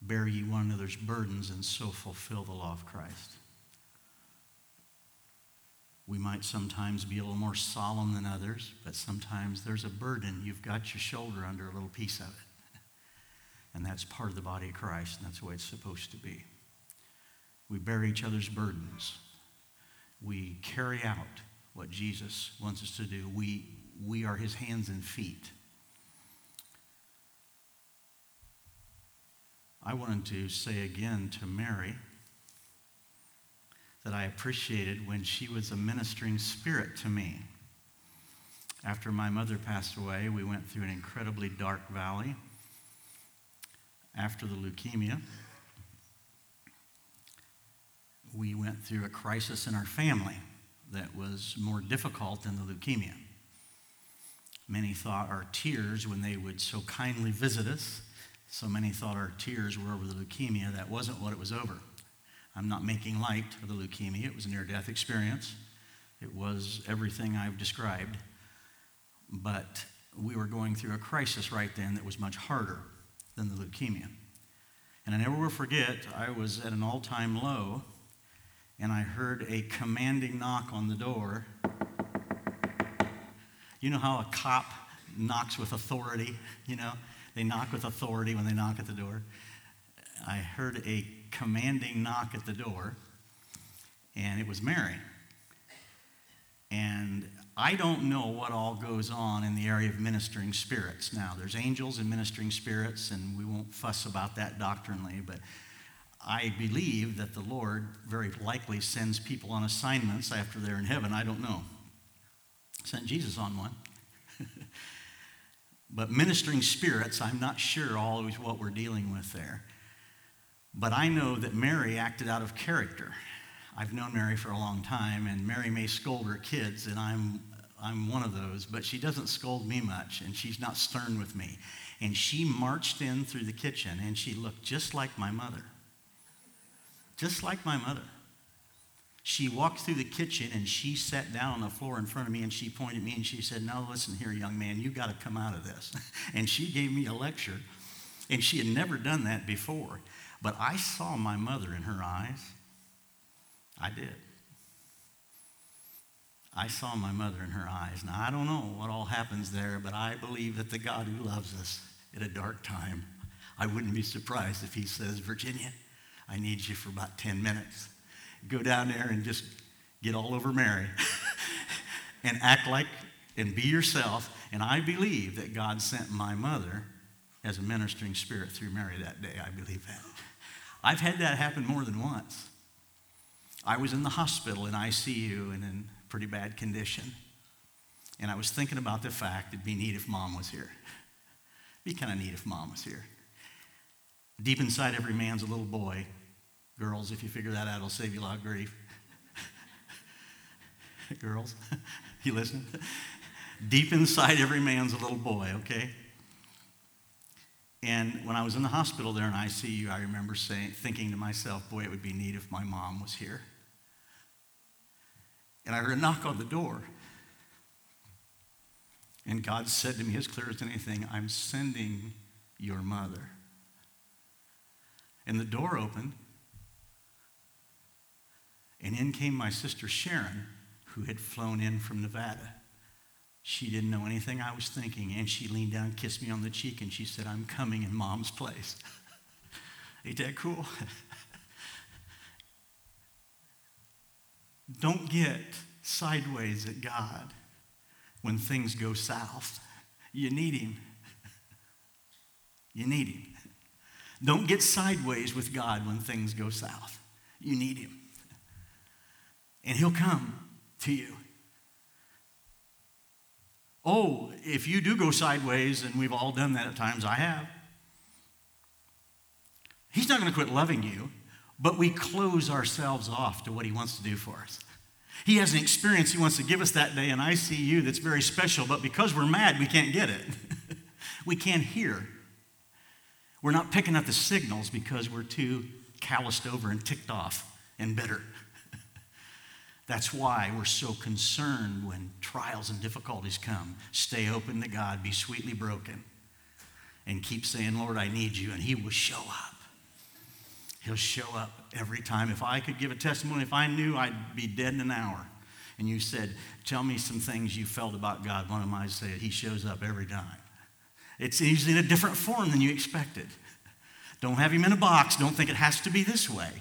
bear ye one another's burdens, and so fulfill the law of Christ. We might sometimes be a little more solemn than others, but sometimes there's a burden. You've got your shoulder under a little piece of it. And that's part of the body of Christ, and that's the way it's supposed to be. We bear each other's burdens. We carry out what Jesus wants us to do. We are his hands and feet. I wanted to say again to Mary that I appreciated when she was a ministering spirit to me. After my mother passed away, we went through an incredibly dark valley. After the leukemia, we went through a crisis in our family that was more difficult than the leukemia. Many thought our tears, when they would so kindly visit us, so many thought our tears were over the leukemia. That wasn't what it was over. I'm not making light of the leukemia. It was a near-death experience. It was everything I've described. But we were going through a crisis right then that was much harder than the leukemia. And I never will forget, I was at an all-time low, and I heard a commanding knock on the door. You know how a cop knocks with authority? You know, they knock with authority when they knock at the door. I heard a commanding knock at the door, and it was Mary. And I don't know what all goes on in the area of ministering spirits. Now, there's angels and ministering spirits, and we won't fuss about that doctrinally, but I believe that the Lord very likely sends people on assignments after they're in heaven. I don't know. Sent Jesus on one. But ministering spirits, I'm not sure always what we're dealing with there. But I know that Mary acted out of character. I've known Mary for a long time, and Mary may scold her kids, and I'm one of those, but she doesn't scold me much, and she's not stern with me. And she marched in through the kitchen, and she looked just like my mother. Just like my mother. She walked through the kitchen, and she sat down on the floor in front of me, and she pointed at me, and she said, "Now listen here, young man, you got to come out of this." And she gave me a lecture, and she had never done that before. But I saw my mother in her eyes. I did. I saw my mother in her eyes. Now, I don't know what all happens there, but I believe that the God who loves us at a dark time, I wouldn't be surprised if he says, "Virginia, I need you for about 10 minutes. Go down there and just get all over Mary and act like and be yourself." And I believe that God sent my mother as a ministering spirit through Mary that day. I believe that. I've had that happen more than once. I was in the hospital in ICU and in pretty bad condition. And I was thinking about the fact it'd be neat if Mom was here. It'd be kind of neat if Mom was here. Deep inside every man's a little boy. Girls, if you figure that out, it'll save you a lot of grief. Girls, you listening? Deep inside every man's a little boy, okay? And when I was in the hospital there in ICU, I remember thinking to myself, boy, it would be neat if my mom was here. And I heard a knock on the door. And God said to me as clear as anything, "I'm sending your mother." And the door opened. And in came my sister Sharon, who had flown in from Nevada. She didn't know anything I was thinking, and she leaned down and kissed me on the cheek, and she said, "I'm coming in Mom's place." Ain't that cool? Don't get sideways at God when things go south. You need him. You need him. Don't get sideways with God when things go south. You need him. And he'll come to you. Oh, if you do go sideways, and we've all done that at times, I have. He's not going to quit loving you, but we close ourselves off to what he wants to do for us. He has an experience he wants to give us that day in ICU that's very special, but because we're mad, we can't get it. We can't hear. We're not picking up the signals because we're too calloused over and ticked off and bitter. That's why we're so concerned when trials and difficulties come. Stay open to God, be sweetly broken, and keep saying, "Lord, I need you," and he will show up. He'll show up every time. If I could give a testimony, if I knew I'd be dead in an hour, and you said, tell me some things you felt about God, one of them I'd say, he shows up every time. It's usually in a different form than you expected. Don't have him in a box. Don't think it has to be this way.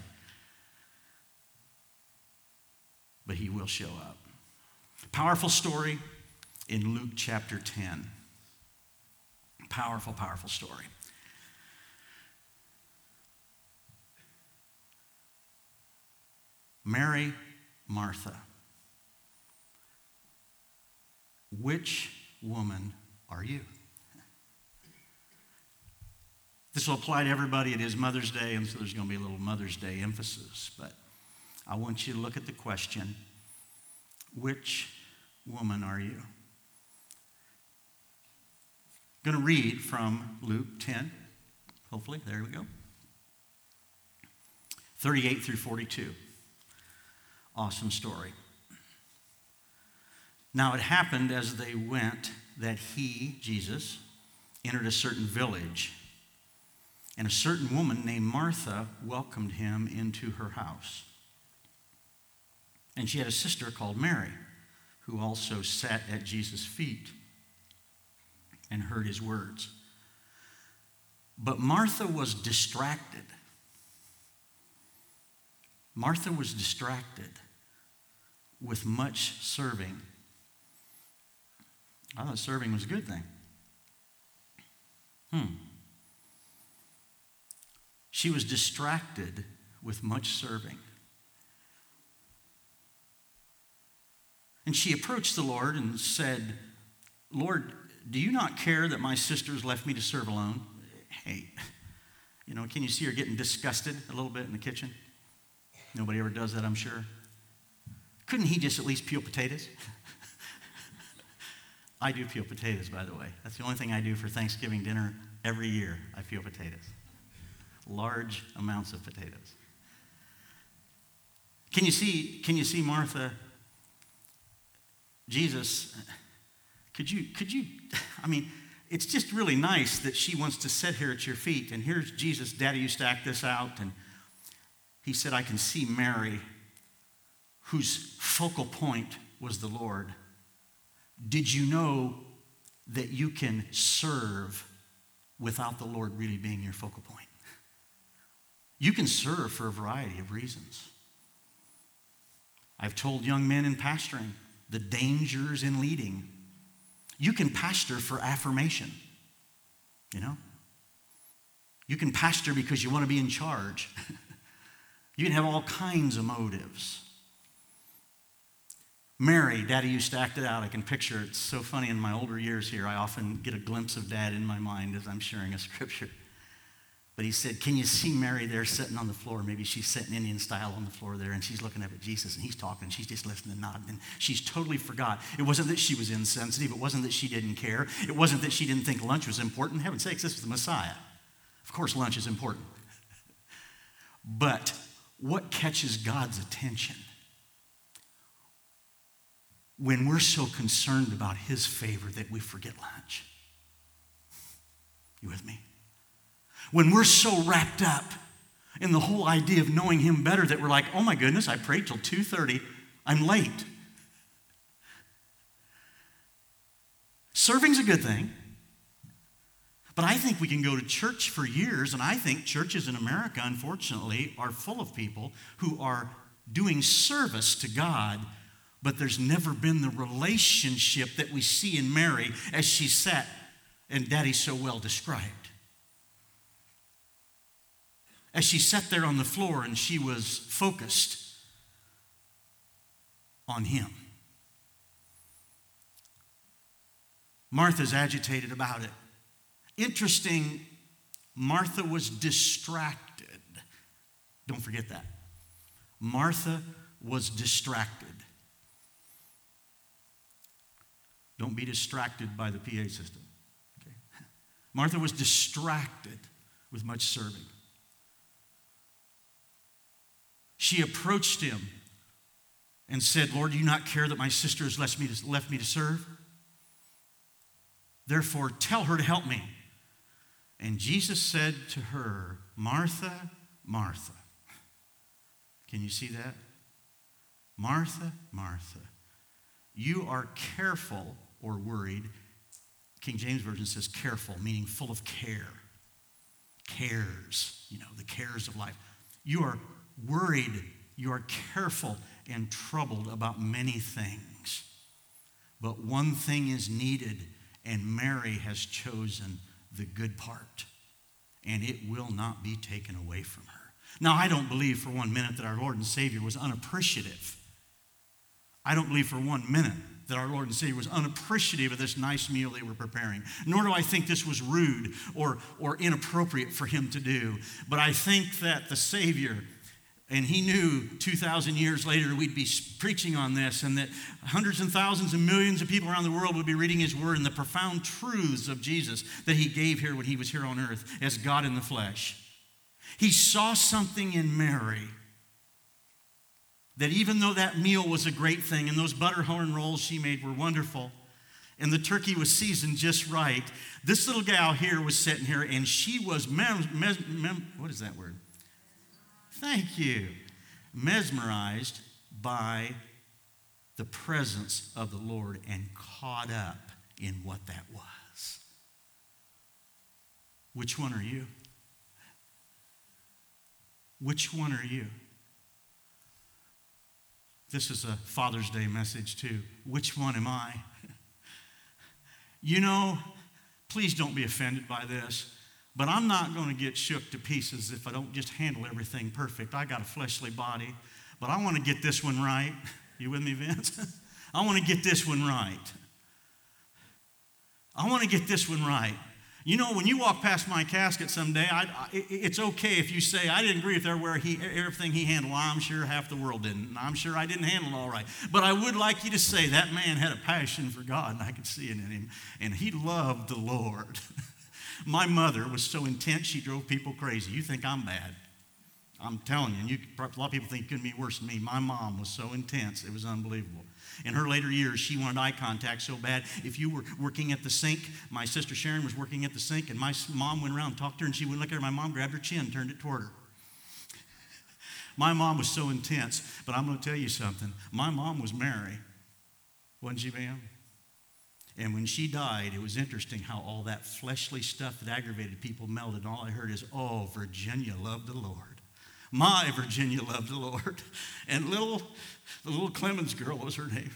But he will show up. Powerful story in Luke chapter 10. Powerful, powerful story. Mary, Martha. Which woman are you? This will apply to everybody. It is Mother's Day, and so there's going to be a little Mother's Day emphasis. But I want you to look at the question, which woman are you? I'm going to read from Luke 10, hopefully. There we go. 38 through 42. Awesome story. Now it happened as they went that he, Jesus, entered a certain village, and a certain woman named Martha welcomed him into her house. And she had a sister called Mary, who also sat at Jesus' feet and heard his words. But Martha was distracted. Martha was distracted with much serving. I thought serving was a good thing. She was distracted with much serving. And she approached the Lord and said, Lord, do you not care that my sisters left me to serve alone? Hey, can you see her getting disgusted a little bit in the kitchen? Nobody ever does that, I'm sure. Couldn't he just at least peel potatoes? I do peel potatoes, by the way. That's the only thing I do for Thanksgiving dinner every year. I peel potatoes. Large amounts of potatoes. Can you see Martha? Jesus, could you, it's just really nice that she wants to sit here at your feet. And here's Jesus. Daddy used to act this out. And he said, I can see Mary, whose focal point was the Lord. Did you know that you can serve without the Lord really being your focal point? You can serve for a variety of reasons. I've told young men in pastoring the dangers in leading. You can pastor for affirmation, You can pastor because you want to be in charge. You can have all kinds of motives. Mary, Daddy used to act it out. I can picture it. It's so funny in my older years here. I often get a glimpse of Dad in my mind as I'm sharing a scripture. But he said, can you see Mary there sitting on the floor? Maybe she's sitting Indian style on the floor there, and she's looking up at Jesus, and he's talking, and she's just listening and nodding, and she's totally forgot. It wasn't that she was insensitive. It wasn't that she didn't care. It wasn't that she didn't think lunch was important. Heaven's sakes, this was the Messiah. Of course, lunch is important. But what catches God's attention when we're so concerned about his favor that we forget lunch? You with me? When we're so wrapped up in the whole idea of knowing him better that we're like, oh my goodness, I prayed till 2:30, I'm late. Serving's a good thing. But I think we can go to church for years, and I think churches in America, unfortunately, are full of people who are doing service to God, but there's never been the relationship that we see in Mary as she sat, and Daddy so well described. As she sat there on the floor and she was focused on him. Martha's agitated about it. Interesting, Martha was distracted. Don't forget that. Martha was distracted. Don't be distracted by the PA system. Okay? Martha was distracted with much serving. She approached him and said, Lord, do you not care that my sister has left me to serve? Therefore, tell her to help me. And Jesus said to her, Martha, Martha. Can you see that? Martha, Martha, you are careful or worried. King James Version says careful, meaning full of care. Cares, the cares of life. You are worried, you are careful and troubled about many things. But one thing is needed, and Mary has chosen the good part, and it will not be taken away from her. Now, I don't believe for 1 minute that our Lord and Savior was unappreciative. I don't believe for 1 minute that our Lord and Savior was unappreciative of this nice meal they were preparing. Nor do I think this was rude or inappropriate for him to do. But I think that the Savior, and he knew 2,000 years later we'd be preaching on this, and that hundreds and thousands and millions of people around the world would be reading his word and the profound truths of Jesus that he gave here when he was here on earth as God in the flesh. He saw something in Mary that even though that meal was a great thing and those butterhorn rolls she made were wonderful and the turkey was seasoned just right, this little gal here was sitting here and she was, what is that word? Thank you. Mesmerized by the presence of the Lord and caught up in what that was. Which one are you? Which one are you? This is a Father's Day message too. Which one am I? Please don't be offended by this, but I'm not going to get shook to pieces if I don't just handle everything perfect. I got a fleshly body, but I want to get this one right. You with me, Vince? I want to get this one right. I want to get this one right. When you walk past my casket someday, it's okay if you say, I didn't agree with everything he handled. I'm sure half the world didn't. I'm sure I didn't handle it all right. But I would like you to say that man had a passion for God, and I could see it in him. And he loved the Lord. My mother was so intense, she drove people crazy. You think I'm bad. I'm telling you, a lot of people think it couldn't be worse than me. My mom was so intense, it was unbelievable. In her later years, she wanted eye contact so bad. If you were working at the sink, my sister Sharon was working at the sink, and my mom went around and talked to her, and she wouldn't look at her. My mom grabbed her chin, turned it toward her. My mom was so intense, but I'm going to tell you something. My mom was Mary, wasn't she, ma'am? And when she died, it was interesting how all that fleshly stuff that aggravated people melted, and all I heard is, oh, Virginia loved the Lord. My Virginia loved the Lord. And the little Clemens girl, what was her name?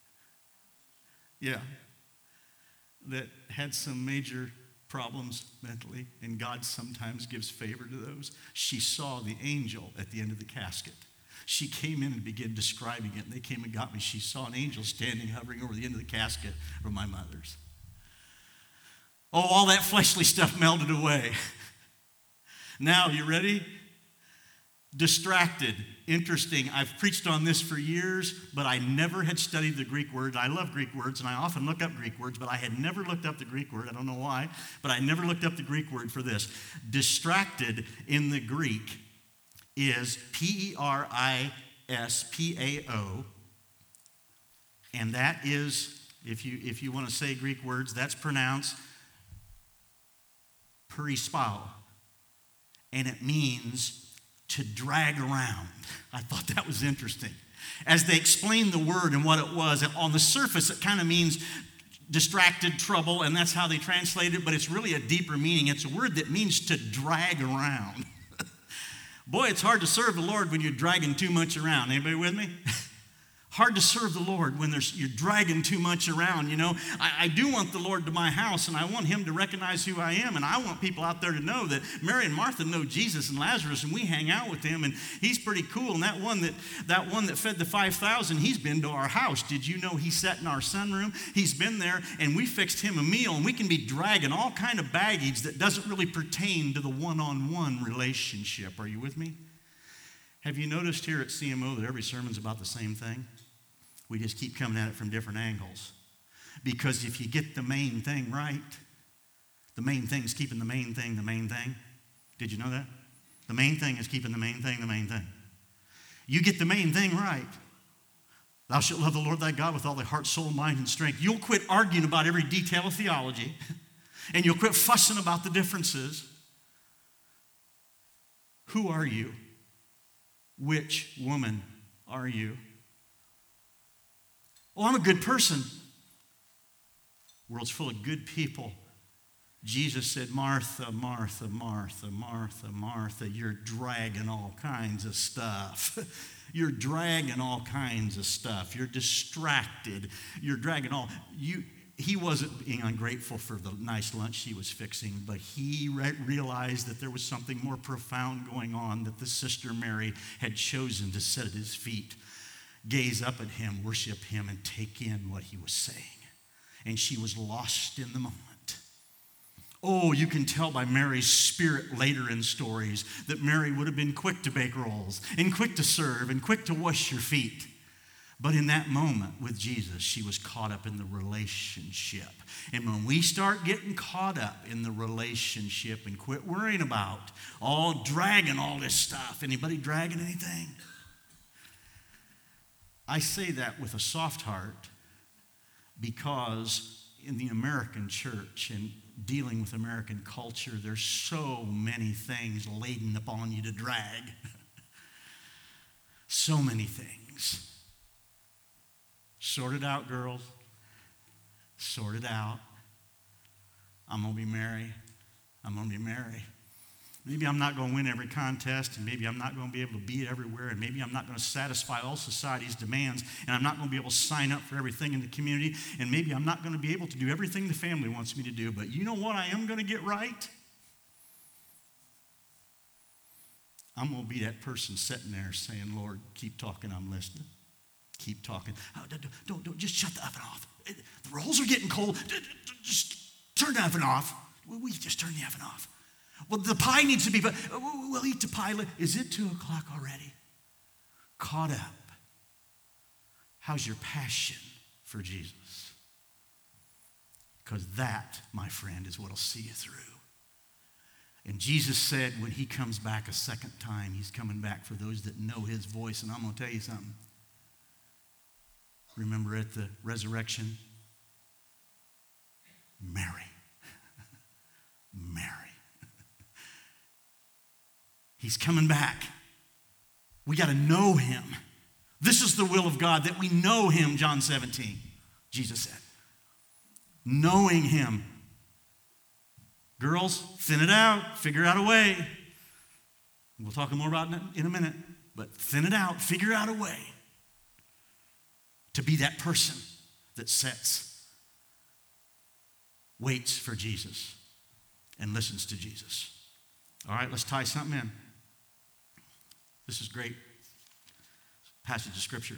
Yeah. That had some major problems mentally, and God sometimes gives favor to those. She saw the angel at the end of the casket. She came in and began describing it, and they came and got me. She saw an angel standing, hovering over the end of the casket from my mother's. Oh, all that fleshly stuff melted away. Now, you ready? Distracted. Interesting. I've preached on this for years, but I never had studied the Greek word. I love Greek words, and I often look up Greek words, but I had never looked up the Greek word. I don't know why, but I never looked up the Greek word for this. Distracted in the Greek is P-E-R-I-S-P-A-O, and that is, if you want to say Greek words, that's pronounced perispao, and it means to drag around. I thought that was interesting. As they explained the word and what it was, on the surface it kind of means distracted, trouble, and that's how they translate it, but it's really a deeper meaning. It's a word that means to drag around. Boy, it's hard to serve the Lord when you're dragging too much around. Anybody with me? Hard to serve the Lord when you're dragging too much around, I do want the Lord to my house, and I want him to recognize who I am, and I want people out there to know that Mary and Martha know Jesus and Lazarus, and we hang out with him, and he's pretty cool. And that one that fed the 5,000, he's been to our house. Did you know he sat in our sunroom? He's been there, and we fixed him a meal, and we can be dragging all kind of baggage that doesn't really pertain to the one-on-one relationship. Are you with me? Have you noticed here at CMO that every sermon's about the same thing? We just keep coming at it from different angles. Because if you get the main thing right, the main thing is keeping the main thing the main thing. Did you know that? The main thing is keeping the main thing the main thing. You get the main thing right. Thou shalt love the Lord thy God with all thy heart, soul, mind, and strength. You'll quit arguing about every detail of theology, and you'll quit fussing about the differences. Who are you? Which woman are you? Oh, I'm a good person. The world's full of good people. Jesus said, Martha, Martha, Martha, Martha, Martha, you're dragging all kinds of stuff. You're dragging all kinds of stuff. You're distracted. You're dragging all. He wasn't being ungrateful for the nice lunch she was fixing, but he realized that there was something more profound going on, that the Sister Mary had chosen to sit at his feet, gaze up at him, worship him, and take in what he was saying. And she was lost in the moment. Oh, you can tell by Mary's spirit later in stories that Mary would have been quick to bake rolls and quick to serve and quick to wash your feet. But in that moment with Jesus, she was caught up in the relationship. And when we start getting caught up in the relationship and quit worrying about all dragging all this stuff, anybody dragging anything? I say that with a soft heart because in the American church and dealing with American culture, there's so many things laden upon you to drag. So many things. Sort it out, girls. Sort it out. I'm going to be Mary. I'm going to be Mary. Maybe I'm not going to win every contest, and maybe I'm not going to be able to be everywhere, and maybe I'm not going to satisfy all society's demands, and I'm not going to be able to sign up for everything in the community, and maybe I'm not going to be able to do everything the family wants me to do, but you know what I am going to get right? I'm going to be that person sitting there saying, Lord, keep talking, I'm listening. Keep talking. Oh, don't, just shut the oven off. The rolls are getting cold. Just turn the oven off. We just turn the oven off. Well, the pie needs to be, but we'll eat the pie. Is it 2 o'clock already? Caught up. How's your passion for Jesus? Because that, my friend, is what will see you through. And Jesus said when he comes back a second time, he's coming back for those that know his voice. And I'm going to tell you something. Remember at the resurrection? Mary. Mary. He's coming back. We got to know him. This is the will of God, that we know him, John 17, Jesus said. Knowing him. Girls, thin it out. Figure out a way. We'll talk more about it in a minute. But thin it out. Figure out a way to be that person that waits for Jesus and listens to Jesus. All right, let's tie something in. This is great passage of Scripture.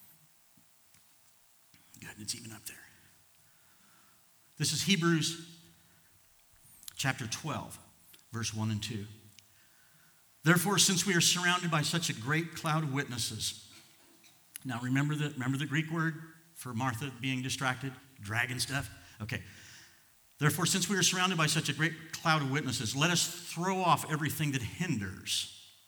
Good, it's even up there. This is Hebrews chapter 12, verse 1 and 2. Therefore, since we are surrounded by such a great cloud of witnesses. Now, remember the Greek word for Martha being distracted, dragging stuff? Okay. Therefore, since we are surrounded by such a great cloud of witnesses, let us throw off everything that hinders.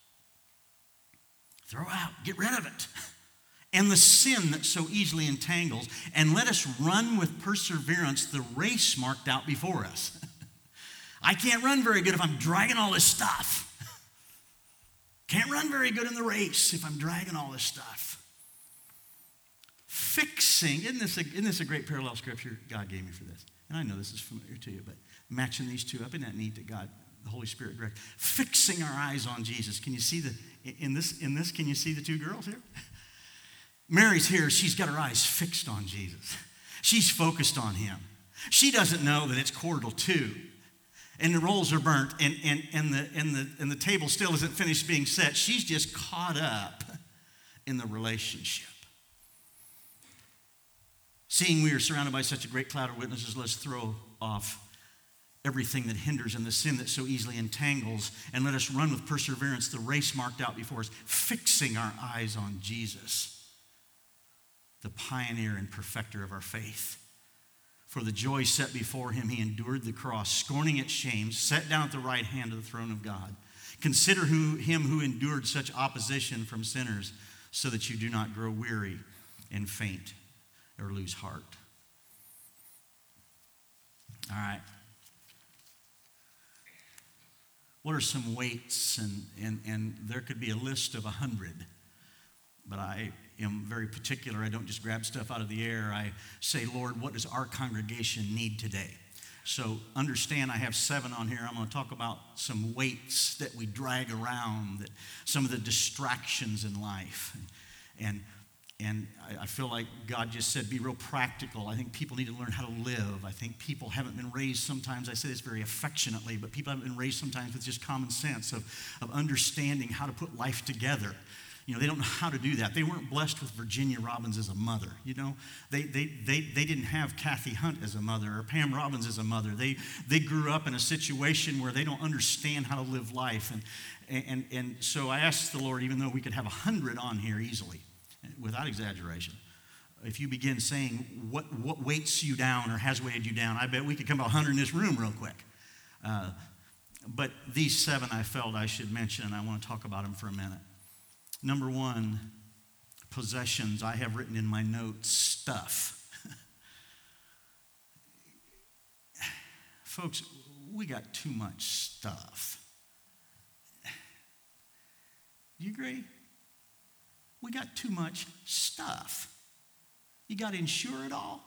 Throw out, get rid of it. And the sin that so easily entangles, and let us run with perseverance the race marked out before us. I can't run very good if I'm dragging all this stuff. Can't run very good in the race if I'm dragging all this stuff. Fixing, isn't this a great parallel scripture God gave me for this? And I know this is familiar to you, but matching these two up, isn't that neat that God, the Holy Spirit directed? Fixing our eyes on Jesus. Can you see in this, can you see the two girls here? Mary's here, she's got her eyes fixed on Jesus. She's focused on him. She doesn't know that it's 1:45 and the rolls are burnt and the table still isn't finished being set. She's just caught up in the relationship. Seeing we are surrounded by such a great cloud of witnesses, let's throw off everything that hinders and the sin that so easily entangles, and let us run with perseverance the race marked out before us, fixing our eyes on Jesus, the pioneer and perfecter of our faith. For the joy set before him, he endured the cross, scorning its shame, sat down at the right hand of the throne of God. Consider him who endured such opposition from sinners, so that you do not grow weary and faint or lose heart. All right. what are some weights? And there could be a list of 100. But I am very particular. I don't just grab stuff out of the air. I say, Lord, what does our congregation need today? So understand I have 7 on here. I'm going to talk about some weights that we drag around, that some of the distractions in life. And I feel like God just said, be real practical. I think people need to learn how to live. I think people haven't been raised sometimes, I say this very affectionately, but people haven't been raised sometimes with just common sense of understanding how to put life together. You know, they don't know how to do that. They weren't blessed with Virginia Robbins as a mother. You know, they didn't have Kathy Hunt as a mother or Pam Robbins as a mother. They grew up in a situation where they don't understand how to live life. And so I asked the Lord, even though we could have 100 on here easily, without exaggeration, if you begin saying what weights you down or has weighted you down, I bet we could come to 100 in this room real quick. But these 7 I felt I should mention, and I want to talk about them for a minute. Number 1, possessions. I have written in my notes, stuff. Folks, we got too much stuff. You agree? We got too much stuff. You got to insure it all?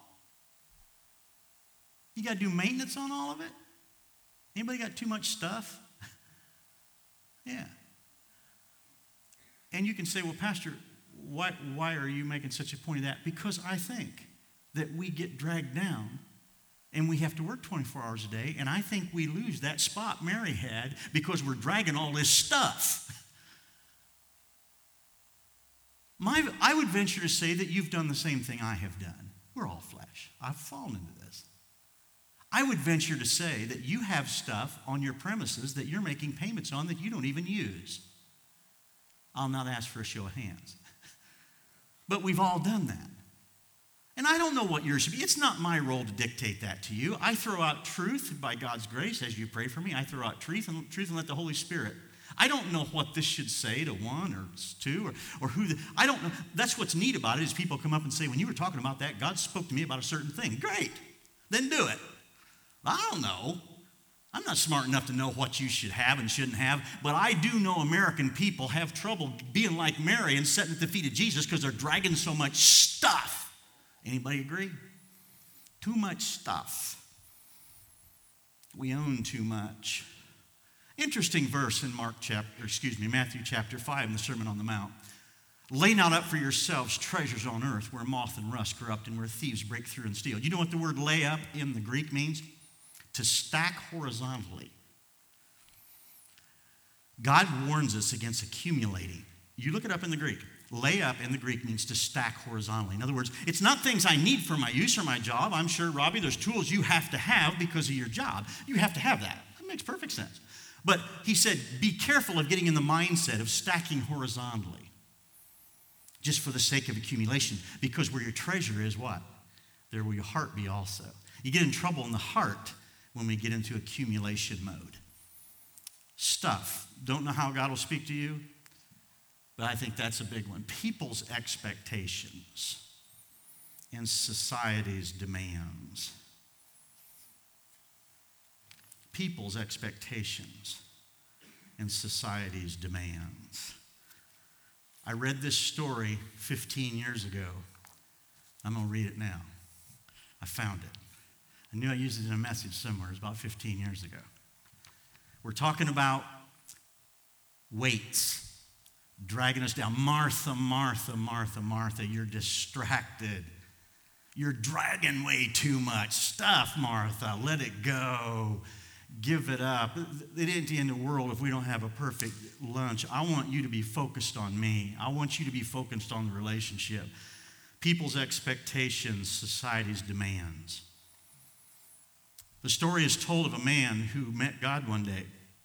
You got to do maintenance on all of it? Anybody got too much stuff? Yeah. And you can say, well, Pastor, why are you making such a point of that? Because I think that we get dragged down and we have to work 24 hours a day, and I think we lose that spot Mary had because we're dragging all this stuff. I would venture to say that you've done the same thing I have done. We're all flesh. I've fallen into this. I would venture to say that you have stuff on your premises that you're making payments on that you don't even use. I'll not ask for a show of hands. But we've all done that. And I don't know what yours should be. It's not my role to dictate that to you. I throw out truth by God's grace as you pray for me. I throw out truth and let the Holy Spirit. I don't know what this should say to 1 or 2 or who. I don't know. That's what's neat about it is people come up and say, when you were talking about that, God spoke to me about a certain thing. Great. Then do it. I don't know. I'm not smart enough to know what you should have and shouldn't have, but I do know American people have trouble being like Mary and sitting at the feet of Jesus because they're dragging so much stuff. Anybody agree? Too much stuff. We own too much. Interesting verse in Matthew chapter 5 in the Sermon on the Mount. Lay not up for yourselves treasures on earth where moth and rust corrupt and where thieves break through and steal. You know what the word lay up in the Greek means? To stack horizontally. God warns us against accumulating. You look it up in the Greek. Lay up in the Greek means to stack horizontally. In other words, it's not things I need for my use or my job. I'm sure, Robbie, there's tools you have to have because of your job. You have to have that. That makes perfect sense. But he said, be careful of getting in the mindset of stacking horizontally just for the sake of accumulation, because where your treasure is, what? There will your heart be also. You get in trouble in the heart when we get into accumulation mode. Stuff. Don't know how God will speak to you, but I think that's a big one. People's expectations and society's demands. People's expectations and society's demands. I read this story 15 years ago. I'm going to read it now. I found it. I knew I used it in a message somewhere. It was about 15 years ago. We're talking about weights dragging us down. Martha, Martha, Martha, Martha, you're distracted. You're dragging way too much stuff, Martha. Let it go. Give it up. It ain't the end of the world if we don't have a perfect lunch. I want you to be focused on me. I want you to be focused on the relationship. People's expectations, society's demands. The story is told of a man who met God one day.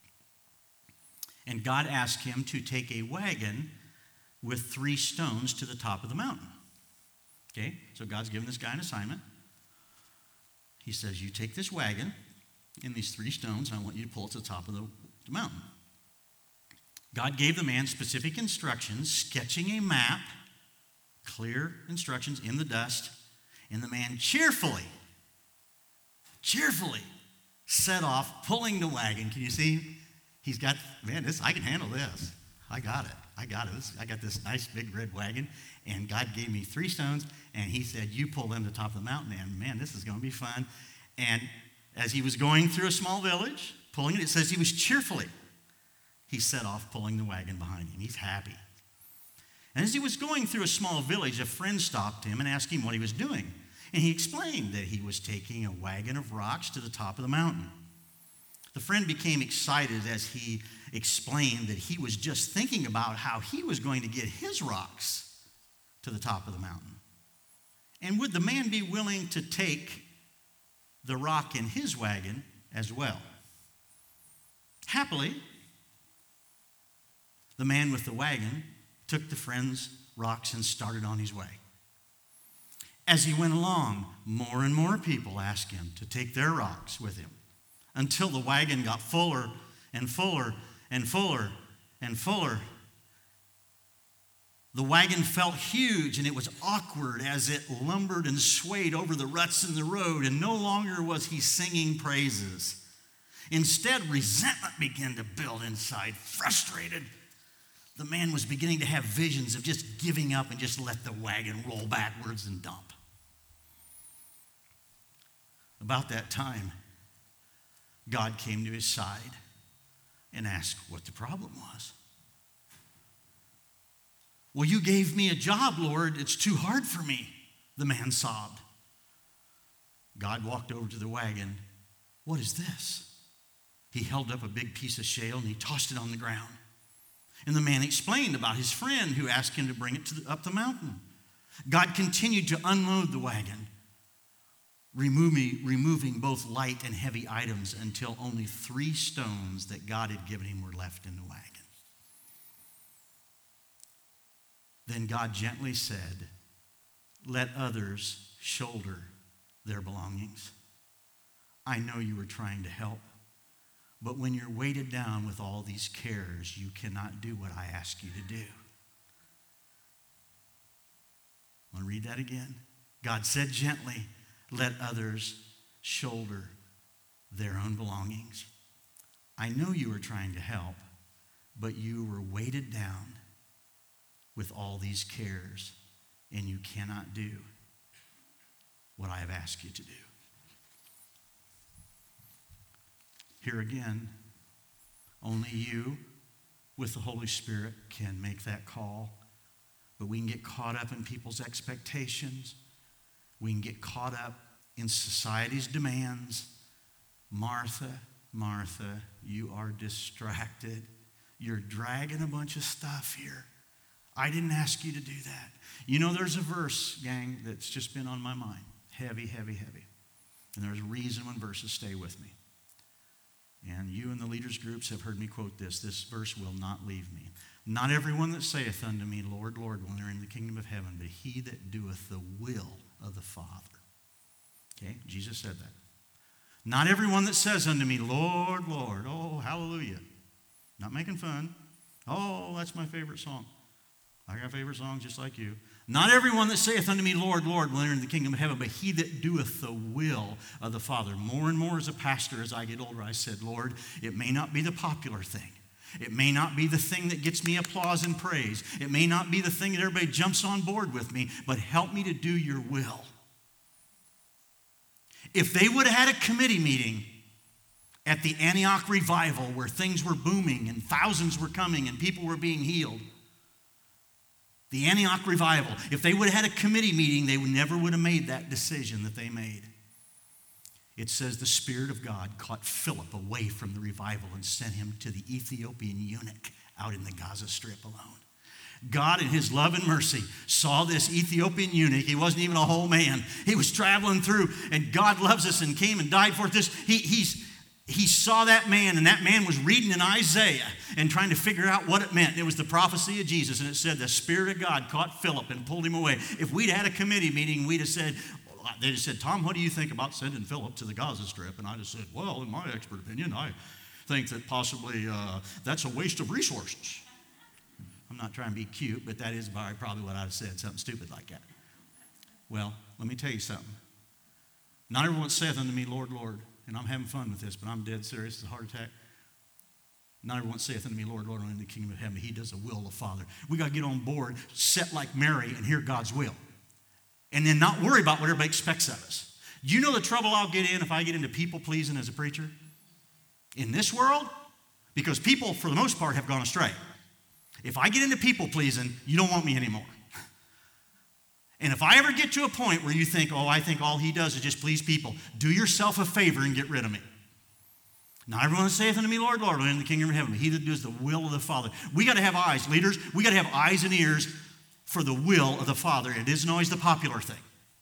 And God asked him to take a wagon with 3 stones to the top of the mountain. Okay, so God's given this guy an assignment. He says, you take this wagon and these 3 stones, and I want you to pull it to the top of the mountain. God gave the man specific instructions, sketching a map, clear instructions in the dust, and the man cheerfully set off, pulling the wagon. Can you see? He's got, man, I can handle this. I got it. I got this nice big red wagon, and God gave me 3 stones, and he said, you pull them to the top of the mountain, and man, this is going to be fun. And as he was going through a small village, pulling it says he was cheerfully. He set off pulling the wagon behind him. He's happy. And as he was going through a small village, a friend stopped him and asked him what he was doing. And he explained that he was taking a wagon of rocks to the top of the mountain. The friend became excited as he explained that he was just thinking about how he was going to get his rocks to the top of the mountain. And would the man be willing to take the rock in his wagon as well? Happily, the man with the wagon took the friend's rocks and started on his way. As he went along, more and more people asked him to take their rocks with him until the wagon got fuller and fuller and fuller and fuller. The wagon felt huge, and it was awkward as it lumbered and swayed over the ruts in the road, and no longer was he singing praises. Instead, resentment began to build inside. Frustrated, the man was beginning to have visions of just giving up and just let the wagon roll backwards and dump. About that time, God came to his side and asked what the problem was. Well, you gave me a job, Lord. It's too hard for me, the man sobbed. God walked over to the wagon. What is this? He held up a big piece of shale and he tossed it on the ground. And the man explained about his friend who asked him to bring it up the mountain. God continued to unload the wagon, removing both light and heavy items until only 3 stones that God had given him were left in the wagon. Then God gently said, let others shoulder their belongings. I know you were trying to help, but when you're weighted down with all these cares, you cannot do what I ask you to do. I want to read that again. God said gently, let others shoulder their own belongings. I know you were trying to help, but you were weighted down with all these cares, and you cannot do what I have asked you to do. Here again, only you with the Holy Spirit can make that call, but we can get caught up in people's expectations. We can get caught up in society's demands. Martha, Martha, you are distracted. You're dragging a bunch of stuff here. I didn't ask you to do that. You know, there's a verse, gang, that's just been on my mind. Heavy, heavy, heavy. And there's a reason when verses stay with me. And you in the leaders' groups have heard me quote this. This verse will not leave me. Not everyone that saith unto me, Lord, Lord, will enter in the kingdom of heaven, but he that doeth the will of the Father. Okay, Jesus said that. Not everyone that says unto me, Lord, Lord, oh, hallelujah. Not making fun. Oh, that's my favorite song. I got favorite songs just like you. Not everyone that saith unto me, Lord, Lord, will enter into the kingdom of heaven, but he that doeth the will of the Father. More and more as a pastor, as I get older, I said, Lord, it may not be the popular thing. It may not be the thing that gets me applause and praise. It may not be the thing that everybody jumps on board with me, but help me to do your will. If they would have had a committee meeting at the Antioch revival where things were booming and thousands were coming and people were being healed, the Antioch revival, if they would have had a committee meeting, they never would have made that decision that they made. It says the Spirit of God caught Philip away from the revival and sent him to the Ethiopian eunuch out in the Gaza Strip alone. God in his love and mercy saw this Ethiopian eunuch. He wasn't even a whole man. He was traveling through, and God loves us and came and died for us. He saw that man, and that man was reading in Isaiah and trying to figure out what it meant. It was the prophecy of Jesus, and it said the Spirit of God caught Philip and pulled him away. If we'd had a committee meeting, we'd have said, they just said, Tom, what do you think about sending Philip to the Gaza Strip? And I just said, well, in my expert opinion, I think that possibly that's a waste of resources. I'm not trying to be cute, but that is probably what I'd have said, something stupid like that. Well, let me tell you something. Not everyone saith unto me, Lord, Lord, and I'm having fun with this, but I'm dead serious. It's a heart attack. Not everyone saith unto me, Lord, Lord, in the kingdom of heaven. He does the will of the Father. We got to get on board, set like Mary, and hear God's will. And then not worry about what everybody expects of us. You know the trouble I'll get in if I get into people-pleasing as a preacher? In this world? Because people, for the most part, have gone astray. If I get into people-pleasing, you don't want me anymore. And if I ever get to a point where you think, oh, I think all he does is just please people, do yourself a favor and get rid of me. Not everyone saith unto me, Lord, Lord, in the kingdom of heaven. He that does the will of the Father. We got to have eyes, leaders. We got to have eyes and ears for the will of the Father. It isn't always the popular thing.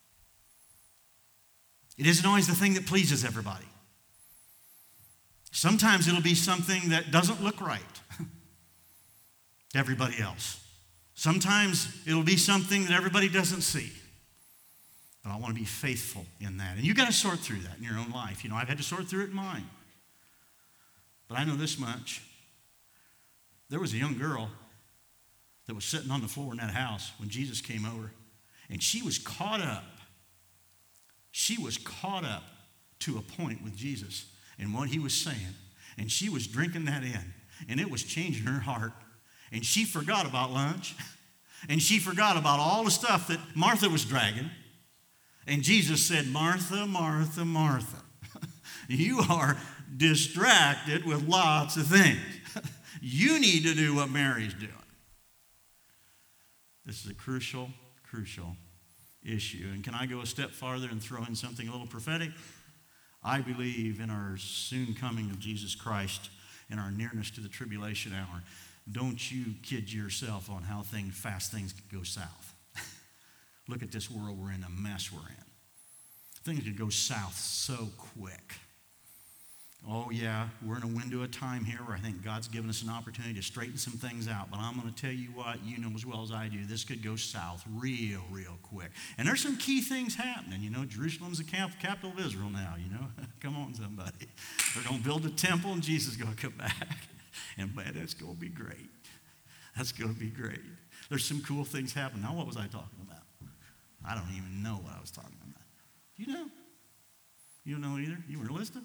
It isn't always the thing that pleases everybody. Sometimes it'll be something that doesn't look right to everybody else. Sometimes it'll be something that everybody doesn't see. But I want to be faithful in that. And you got to sort through that in your own life. You know, I've had to sort through it in mine. But I know this much. There was a young girl that was sitting on the floor in that house when Jesus came over. And she was caught up. She was caught up to a point with Jesus and what he was saying. And she was drinking that in. And it was changing her heart. And she forgot about lunch. And she forgot about all the stuff that Martha was dragging. And Jesus said, Martha, Martha, Martha, you are distracted with lots of things. You need to do what Mary's doing. This is a crucial, crucial issue. And can I go a step farther and throw in something a little prophetic? I believe in our soon coming of Jesus Christ and our nearness to the tribulation hour. Don't you kid yourself on how fast things can go south. Look at this world we're in, the mess we're in. Things can go south so quick. Oh, yeah, we're in a window of time here where I think God's given us an opportunity to straighten some things out. But I'm going to tell you what, you know as well as I do, this could go south real, real quick. And there's some key things happening. You know, Jerusalem's the capital of Israel now, you know. Come on, somebody. They're going to build a temple and Jesus is going to come back. And man, that's going to be great. That's going to be great. There's some cool things happening. Now, what was I talking about? I don't even know what I was talking about. You know? You don't know either? You weren't listening?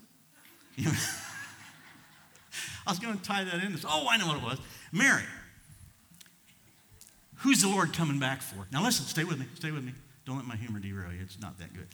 I was going to tie that in. Oh, I know what it was. Mary. Who's the Lord coming back for? Now listen, stay with me. Stay with me. Don't let my humor derail you. It's not that good.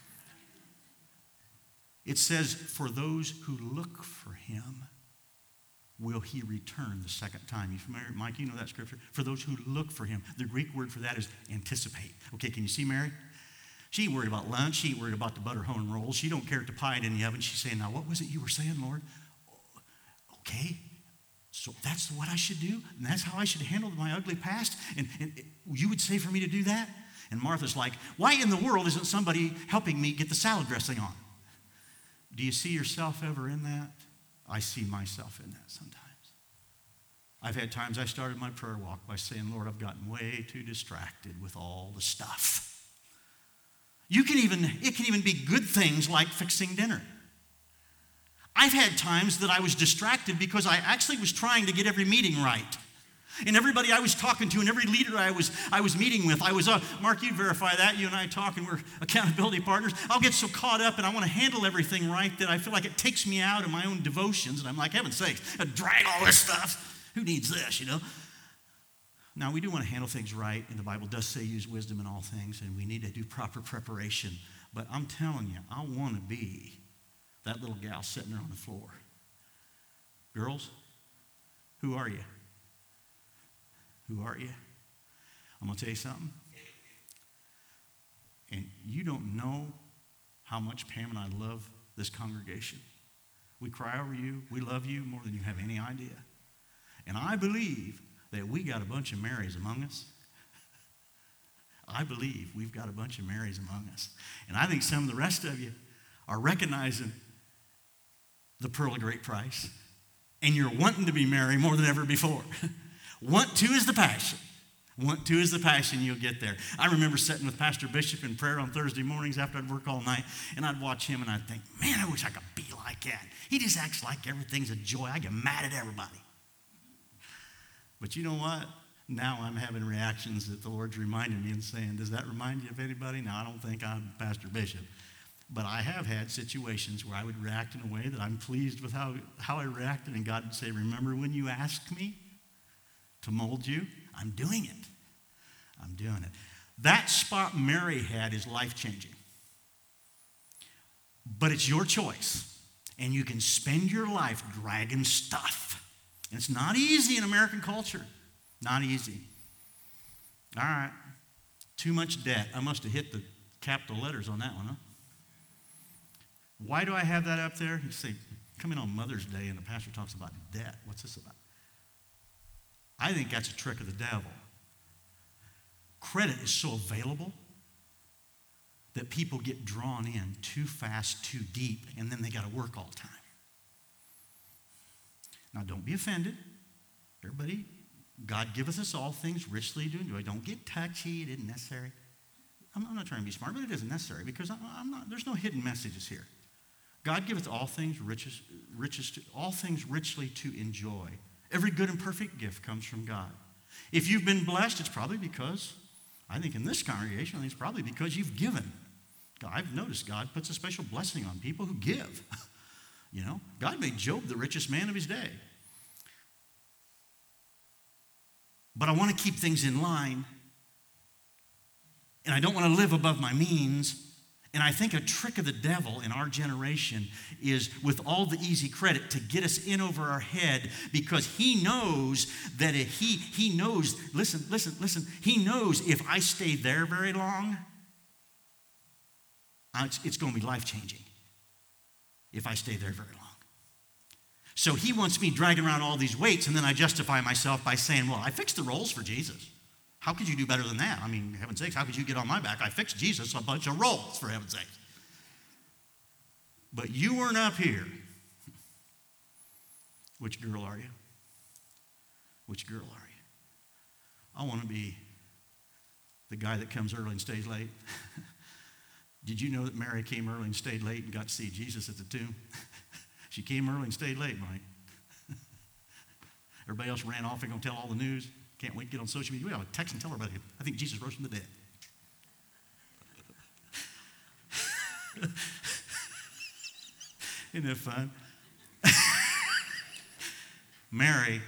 It says, for those who look for him, will he return the second time. You familiar, Mike? You know that scripture? For those who look for him. The Greek word for that is anticipate. Okay, can you see Mary? She ain't worried about lunch. She ain't worried about the butter hone rolls. She don't care to pie it in the oven. She's saying, now what was it you were saying, Lord? Okay, so that's what I should do? And that's how I should handle my ugly past? And you would say for me to do that? And Martha's like, why in the world isn't somebody helping me get the salad dressing on? Do you see yourself ever in that? I see myself in that sometimes. I've had times I started my prayer walk by saying, Lord, I've gotten way too distracted with all the stuff. It can even be good things like fixing dinner. I've had times that I was distracted because I actually was trying to get every meeting right. And everybody I was talking to and every leader I was meeting with, Mark, you verify that. You and I talk and we're accountability partners. I'll get so caught up and I want to handle everything right that I feel like it takes me out of my own devotions. And I'm like, heaven's sakes, I drag all this stuff. Who needs this, you know? Now, we do want to handle things right, and the Bible does say use wisdom in all things, and we need to do proper preparation. But I'm telling you, I want to be that little gal sitting there on the floor. Girls, who are you? Who are you? I'm going to tell you something. And you don't know how much Pam and I love this congregation. We cry over you. We love you more than you have any idea. And I believe that we got a bunch of Marys among us. I believe we've got a bunch of Marys among us. And I think some of the rest of you are recognizing the pearl of great price. And you're wanting to be Mary more than ever before. Want to is the passion. Want to is the passion, you'll get there. I remember sitting with Pastor Bishop in prayer on Thursday mornings after I'd work all night, and I'd watch him and I'd think, man, I wish I could be like that. He just acts like everything's a joy. I get mad at everybody. But you know what? Now I'm having reactions that the Lord's reminding me and saying, does that remind you of anybody? Now, I don't think I'm Pastor Bishop. But I have had situations where I would react in a way that I'm pleased with how I reacted, and God would say, remember when you asked me to mold you? I'm doing it. I'm doing it. That spot Mary had is life-changing. But it's your choice. And you can spend your life dragging stuff. And it's not easy in American culture. Not easy. All right. Too much debt. I must have hit the capital letters on that one, huh? Why do I have that up there? You say, come in on Mother's Day and the pastor talks about debt. What's this about? I think that's a trick of the devil. Credit is so available that people get drawn in too fast, too deep, and then they got to work all the time. Now, don't be offended. Everybody, God giveth us all things richly to enjoy. Don't get touchy. It isn't necessary. I'm not trying to be smart, but it isn't necessary because there's no hidden messages here. God giveth all things all things richly to enjoy. Every good and perfect gift comes from God. If you've been blessed, it's probably because, I think in this congregation, I think it's probably because you've given. I've noticed God puts a special blessing on people who give. You know, God made Job the richest man of his day. But I want to keep things in line, and I don't want to live above my means. And I think a trick of the devil in our generation is with all the easy credit to get us in over our head because he knows that if he knows, listen, he knows if I stay there very long, it's going to be life-changing if I stay there very long. So he wants me dragging around all these weights, and then I justify myself by saying, well, I fixed the rolls for Jesus. How could you do better than that? I mean, heaven's sakes, how could you get on my back? I fixed Jesus a bunch of rolls, for heaven's sakes. But you weren't up here. Which girl are you? Which girl are you? I want to be the guy that comes early and stays late. Did you know that Mary came early and stayed late and got to see Jesus at the tomb? She came early and stayed late, Mike. Everybody else ran off and going to tell all the news. Can't wait to get on social media. We ought to text and tell everybody, I think Jesus rose from the dead. Isn't that fun? Mary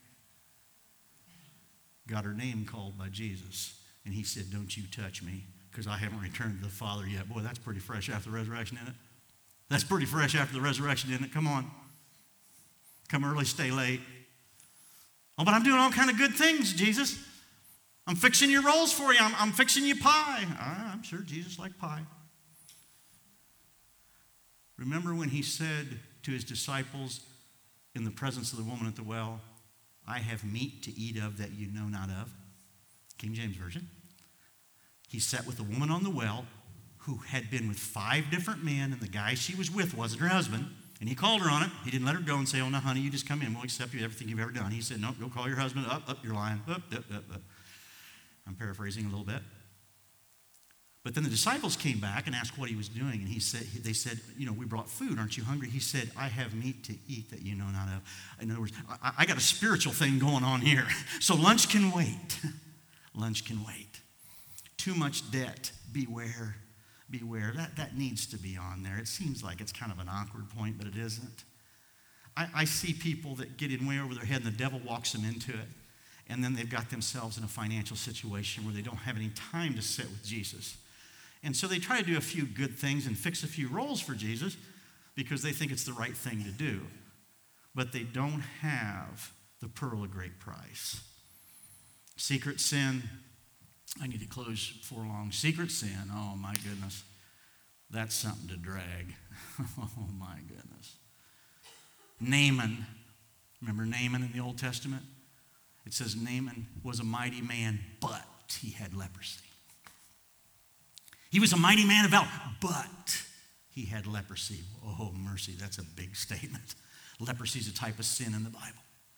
got her name called by Jesus, and he said, don't you touch me, because I haven't returned to the Father yet. Boy, that's pretty fresh after the resurrection, isn't it? That's pretty fresh after the resurrection, isn't it? Come on. Come early, stay late. Oh, but I'm doing all kind of good things, Jesus. I'm fixing your rolls for you. I'm fixing you pie. I'm sure Jesus liked pie. Remember when he said to his disciples in the presence of the woman at the well, I have meat to eat of that you know not of? King James Version. He sat with a woman on the well who had been with 5 different men, and the guy she was with wasn't her husband. And he called her on it. He didn't let her go and say, oh, no, honey, you just come in. We'll accept you, everything you've ever done. He said, no, go call your husband. Up, you're lying. Up. I'm paraphrasing a little bit. But then the disciples came back and asked what he was doing. And they said, you know, we brought food. Aren't you hungry? He said, I have meat to eat that you know not of. In other words, I got a spiritual thing going on here. So lunch can wait. Lunch can wait. Too much debt. Beware. Beware. That needs to be on there. It seems like it's kind of an awkward point, but it isn't. I see people that get in way over their head and the devil walks them into it. And then they've got themselves in a financial situation where they don't have any time to sit with Jesus. And so they try to do a few good things and fix a few rolls for Jesus because they think it's the right thing to do. But they don't have the pearl of great price. Secret sin. I need to close for long. Secret sin, oh my goodness. That's something to drag. Oh my goodness. Naaman. Remember Naaman in the Old Testament? It says Naaman was a mighty man, but he had leprosy. He was a mighty man of valor, but he had leprosy. Oh, mercy, that's a big statement. Leprosy is a type of sin in the Bible.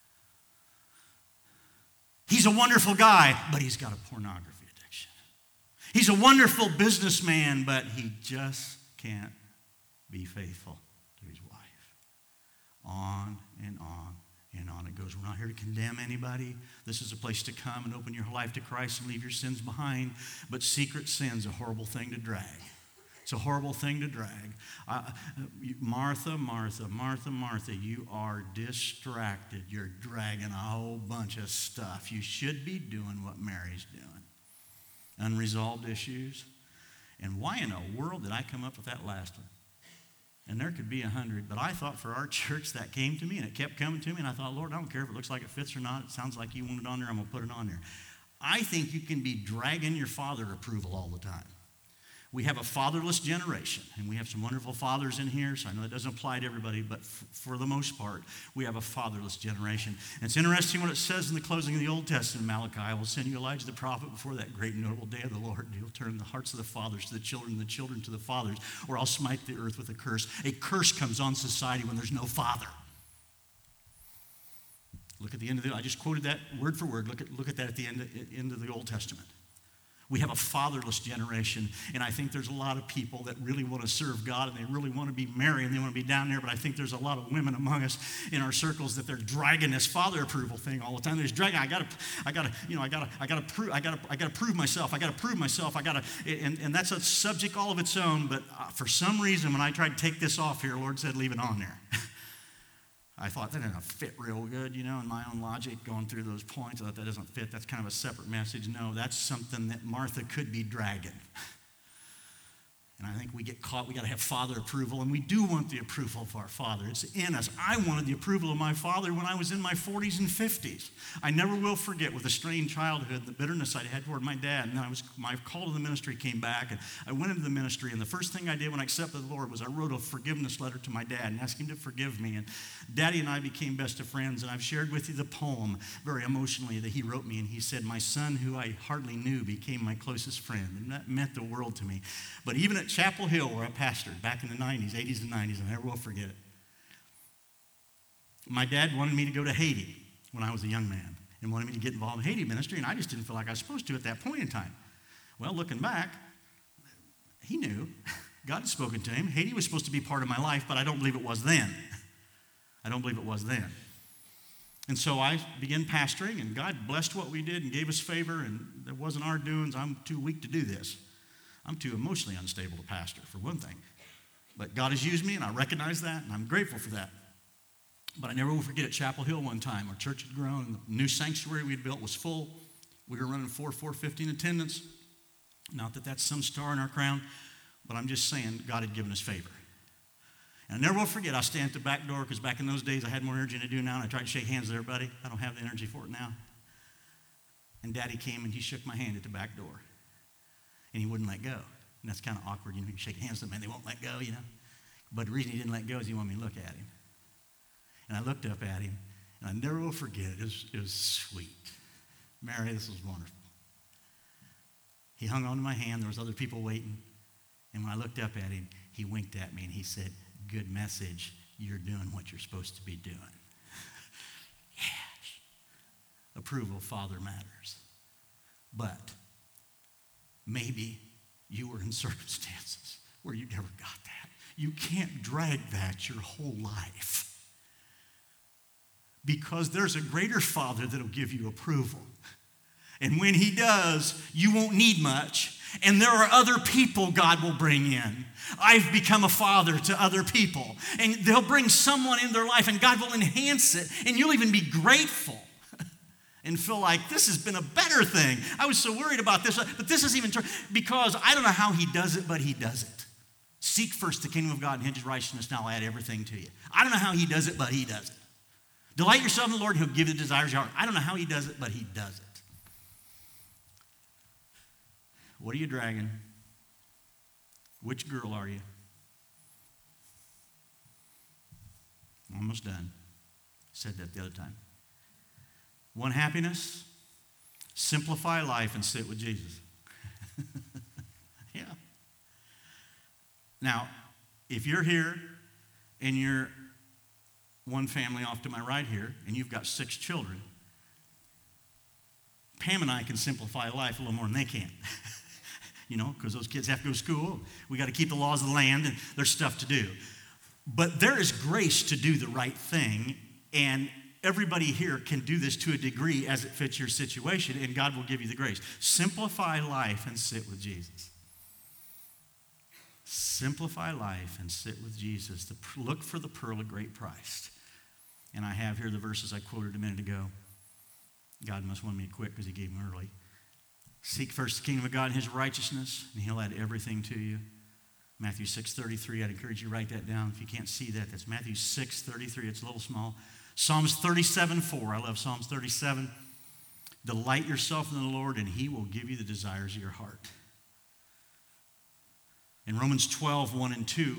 He's a wonderful guy, but he's got a pornography addiction. He's a wonderful businessman, but he just can't be faithful to his wife. On and on and on it goes. We're not here to condemn anybody. This is a place to come and open your life to Christ and leave your sins behind. But secret sin's a horrible thing to drag. It's a horrible thing to drag. Martha, Martha, Martha, Martha, you are distracted. You're dragging a whole bunch of stuff. You should be doing what Mary's doing. Unresolved issues. And why in the world did I come up with that last one? And there could be 100, but I thought for our church that came to me, and it kept coming to me, and I thought, Lord, I don't care if it looks like it fits or not. It sounds like you want it on there. I'm going to put it on there. I think you can be dragging your father approval all the time. We have a fatherless generation, and we have some wonderful fathers in here, so I know that doesn't apply to everybody, but for the most part, we have a fatherless generation. And it's interesting what it says in the closing of the Old Testament, Malachi, I will send you Elijah the prophet before that great and notable day of the Lord. He'll turn the hearts of the fathers to the children to the fathers, or I'll smite the earth with a curse. A curse comes on society when there's no father. Look at the end of I just quoted that word for word. Look at that at the end of the Old Testament. We have a fatherless generation, and I think there's a lot of people that really want to serve God, and they really want to be married, and they want to be down there, but I think there's a lot of women among us in our circles that they're dragging this father approval thing all the time. They're just dragging, I gotta prove myself, and that's a subject all of its own, but for some reason, when I tried to take this off here, the Lord said, leave it on there. I thought that didn't fit real good, in my own logic, going through those points. I thought that doesn't fit. That's kind of a separate message. No, that's something that Martha could be dragging. And I think we get caught. We got to have father approval, and we do want the approval of our father. It's in us. I wanted the approval of my father when I was in my 40s and 50s. I never will forget with a strained childhood the bitterness I had toward my dad. And then my call to the ministry came back, and I went into the ministry. And the first thing I did when I accepted the Lord was I wrote a forgiveness letter to my dad and asked him to forgive me. And Daddy and I became best of friends. And I've shared with you the poem very emotionally that he wrote me. And he said, "My son, who I hardly knew, became my closest friend." And that meant the world to me. But even at Chapel Hill, where I pastored back in the 90s, 80s and 90s, I never will forget it. My dad wanted me to go to Haiti when I was a young man and wanted me to get involved in Haiti ministry, and I just didn't feel like I was supposed to at that point in time. Well, looking back, he knew. God had spoken to him. Haiti was supposed to be part of my life, but I don't believe it was then. I don't believe it was then. And so I began pastoring, and God blessed what we did and gave us favor, and it wasn't our doings. I'm too weak to do this. I'm too emotionally unstable to pastor, for one thing. But God has used me, and I recognize that, and I'm grateful for that. But I never will forget at Chapel Hill one time, our church had grown, and the new sanctuary we had built was full. We were running 450 in attendance. Not that that's some star in our crown, but I'm just saying God had given us favor. And I never will forget, I stand at the back door, because back in those days I had more energy than I do now, and I tried to shake hands with everybody. I don't have the energy for it now. And Daddy came, and he shook my hand at the back door. And he wouldn't let go. And that's kind of awkward. You shake hands with them and they won't let go, But the reason he didn't let go is he wanted me to look at him. And I looked up at him, and I never will forget it. It was sweet. Mary, this was wonderful. He hung on to my hand. There was other people waiting. And when I looked up at him, he winked at me, and he said, "Good message. You're doing what you're supposed to be doing." Yes. Approval of Father matters. But maybe you were in circumstances where you never got that. You can't drag that your whole life. Because there's a greater Father that'll give you approval. And when he does, you won't need much. And there are other people God will bring in. I've become a father to other people. And they'll bring someone in their life, and God will enhance it. And you'll even be grateful. And feel like this has been a better thing. I was so worried about this, but this is even true. Because I don't know how he does it, but he does it. Seek first the kingdom of God and his righteousness, and I'll add everything to you. I don't know how he does it, but he does it. Delight yourself in the Lord, and he'll give you the desires of your heart. I don't know how he does it, but he does it. What are you dragging? Which girl are you? Almost done. Said that the other time. One happiness, simplify life and sit with Jesus. Yeah. Now, if you're here and you're one family off to my right here and you've got 6 children, Pam and I can simplify life a little more than they can. Because those kids have to go to school. We got to keep the laws of the land, and there's stuff to do. But there is grace to do the right thing, and everybody here can do this to a degree as it fits your situation, and God will give you the grace. Simplify life and sit with Jesus. Simplify life and sit with Jesus. Look for the pearl of great price. And I have here the verses I quoted a minute ago. God must want me to quit because he gave them early. Seek first the kingdom of God and his righteousness, and he'll add everything to you. Matthew 6:33, I'd encourage you to write that down. If you can't see that, that's Matthew 6:33. It's a little small. Psalms 37:4. I love Psalms 37. Delight yourself in the Lord, and he will give you the desires of your heart. In Romans 12:1 and 2,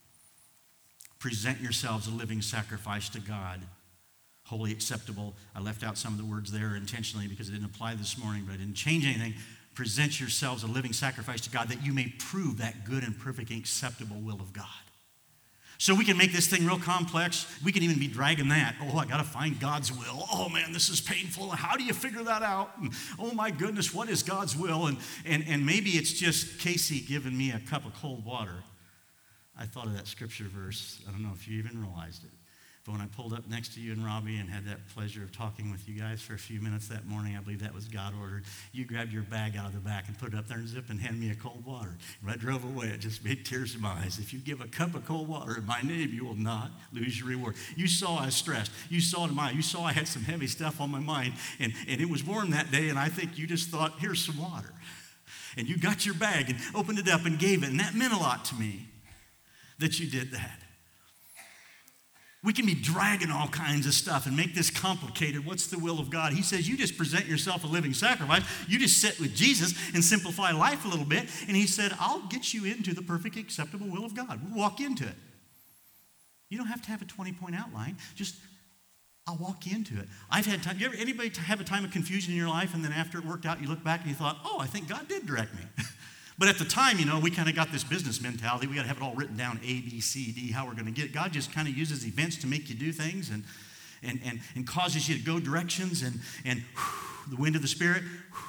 present yourselves a living sacrifice to God, wholly acceptable. I left out some of the words there intentionally because it didn't apply this morning, but I didn't change anything. Present yourselves a living sacrifice to God that you may prove that good and perfect and acceptable will of God. So we can make this thing real complex. We can even be dragging that. Oh, I got to find God's will. Oh, man, this is painful. How do you figure that out? And, oh, my goodness, what is God's will? And maybe it's just Casey giving me a cup of cold water. I thought of that scripture verse. I don't know if you even realized it. But when I pulled up next to you and Robbie and had that pleasure of talking with you guys for a few minutes that morning, I believe that was God ordered. You grabbed your bag out of the back and put it up there and zip and hand me a cold water. When I drove away, it just made tears in my eyes. If you give a cup of cold water in my name, you will not lose your reward. You saw I was stressed. You saw I had some heavy stuff on my mind. And it was warm that day, and I think you just thought, here's some water. And you got your bag and opened it up and gave it. And that meant a lot to me that you did that. We can be dragging all kinds of stuff and make this complicated. What's the will of God? He says you just present yourself a living sacrifice. You just sit with Jesus and simplify life a little bit. And he said, I'll get you into the perfect, acceptable will of God. We'll walk into it. You don't have to have a 20-point outline. Just, I'll walk into it. I've had time. Anybody have a time of confusion in your life and then after it worked out, you look back and you thought, oh, I think God did direct me. But at the time, we kind of got this business mentality. We got to have it all written down, A, B, C, D, how we're going to get it. God just kind of uses events to make you do things and causes you to go directions and the wind of the Spirit.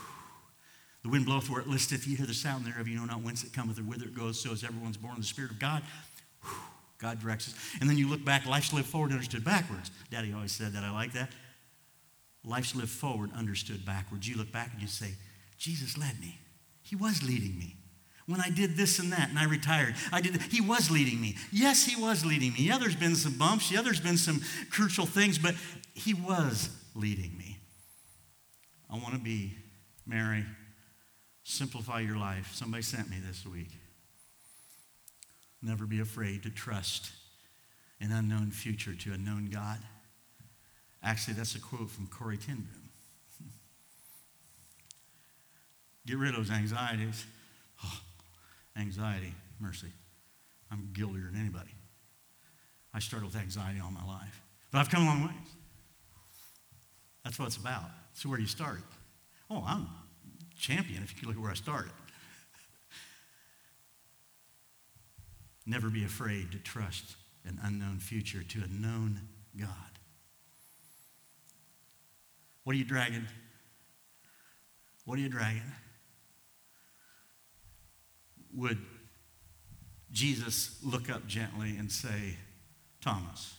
The wind bloweth where it listeth. You hear the sound thereof. You know not whence it cometh or whither it goes. So as everyone's born in the Spirit of God, God directs us. And then you look back, life's lived forward, understood backwards. Daddy always said that. I like that. Life's lived forward, understood backwards. You look back and you say, Jesus led me. He was leading me. When I did this and that and I retired, he was leading me. Yes, he was leading me. Yeah, there's been some bumps. Yeah, there's been some crucial things, but he was leading me. I want to be, Mary, simplify your life. Somebody sent me this week. Never be afraid to trust an unknown future to a known God. Actually, that's a quote from Corrie ten Boom. Get rid of those anxieties. Oh, anxiety, mercy. I'm guiltier than anybody. I struggled with anxiety all my life. But I've come a long ways. That's what it's about. So where do you start? Oh, I'm a champion if you look at where I started. Never be afraid to trust an unknown future to a known God. What are you dragging? What are you dragging? Would Jesus look up gently and say, Thomas,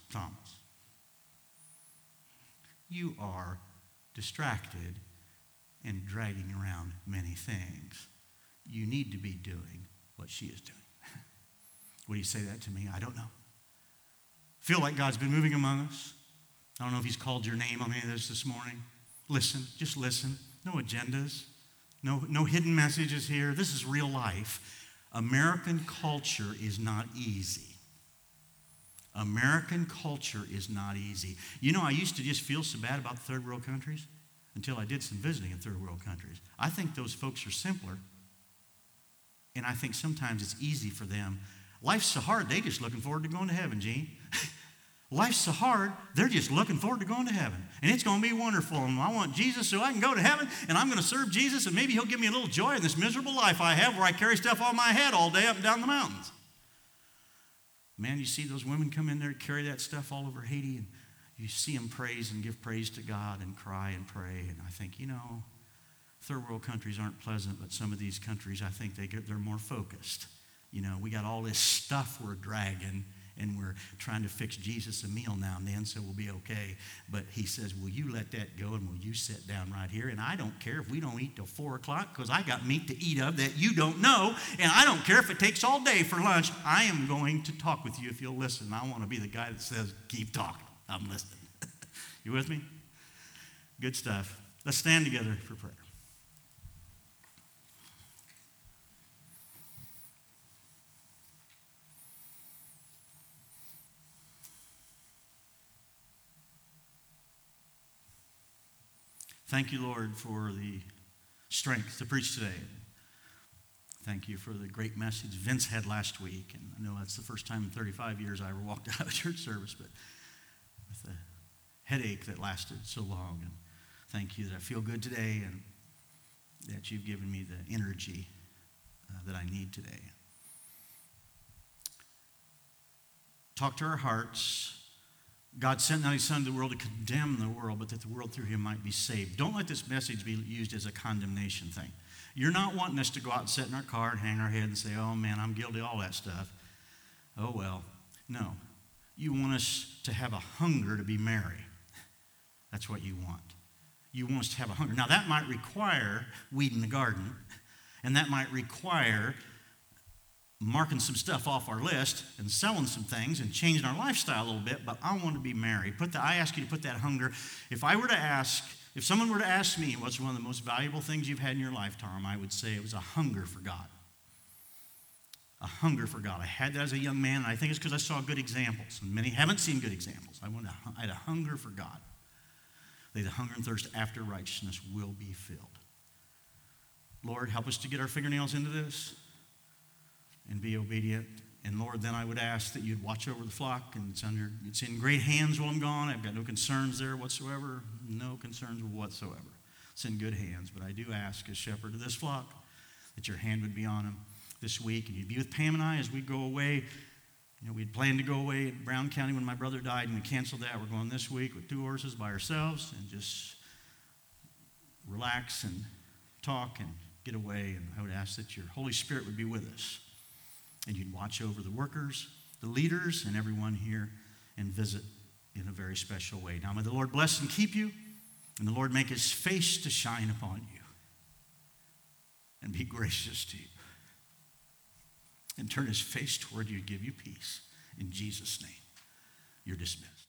you are distracted and dragging around many things. You need to be doing what she is doing. Would he say that to me? I don't know. Feel like God's been moving among us. I don't know if he's called your name on any of this morning. Listen, just listen. No agendas. No hidden messages here. This is real life. American culture is not easy. American culture is not easy. I used to just feel so bad about third world countries until I did some visiting in third world countries. I think those folks are simpler, and I think sometimes it's easy for them. Life's so hard, they just looking forward to going to heaven, Gene. Life's so hard, they're just looking forward to going to heaven. And it's going to be wonderful. And I want Jesus so I can go to heaven, and I'm going to serve Jesus, and maybe he'll give me a little joy in this miserable life I have where I carry stuff on my head all day up and down the mountains. Man, you see those women come in there and carry that stuff all over Haiti, and you see them praise and give praise to God and cry and pray. And I think, third world countries aren't pleasant, but some of these countries, I think they're more focused. We got all this stuff we're dragging, and we're trying to fix Jesus a meal now and then so we'll be okay. But he says, will you let that go and will you sit down right here? And I don't care if we don't eat till 4 o'clock because I got meat to eat of that you don't know. And I don't care if it takes all day for lunch. I am going to talk with you if you'll listen. I want to be the guy that says, keep talking. I'm listening. You with me? Good stuff. Let's stand together for prayer. Thank you, Lord, for the strength to preach today. Thank you for the great message Vince had last week. And I know that's the first time in 35 years I ever walked out of a church service, but with a headache that lasted so long. And thank you that I feel good today and that you've given me the energy that I need today. Talk to our hearts. God sent not his son to the world to condemn the world, but that the world through him might be saved. Don't let this message be used as a condemnation thing. You're not wanting us to go out and sit in our car and hang our head and say, oh man, I'm guilty of all that stuff. Oh well. No. You want us to have a hunger to be merry. That's what you want. You want us to have a hunger. Now that might require weeding the garden, and that might require marking some stuff off our list and selling some things and changing our lifestyle a little bit, but I want to be married. I ask you to put that hunger. If someone were to ask me what's one of the most valuable things you've had in your lifetime, I would say it was a hunger for God. A hunger for God. I had that as a young man, and I think it's because I saw good examples. And many haven't seen good examples. I had a hunger for God. They that hunger and thirst after righteousness will be filled. Lord, help us to get our fingernails into this and be obedient. And Lord, then I would ask that you'd watch over the flock, and it's in great hands while I'm gone. I've got no concerns there whatsoever. No concerns whatsoever. It's in good hands. But I do ask as shepherd of this flock that your hand would be on them this week, and you'd be with Pam and I as we go away. You know, we'd planned to go away in Brown County when my brother died, and we canceled that. We're going this week with 2 horses by ourselves and just relax and talk and get away. And I would ask that your Holy Spirit would be with us. And you'd watch over the workers, the leaders, and everyone here and visit in a very special way. Now may the Lord bless and keep you, and the Lord make his face to shine upon you and be gracious to you and turn his face toward you and give you peace. In Jesus' name, you're dismissed.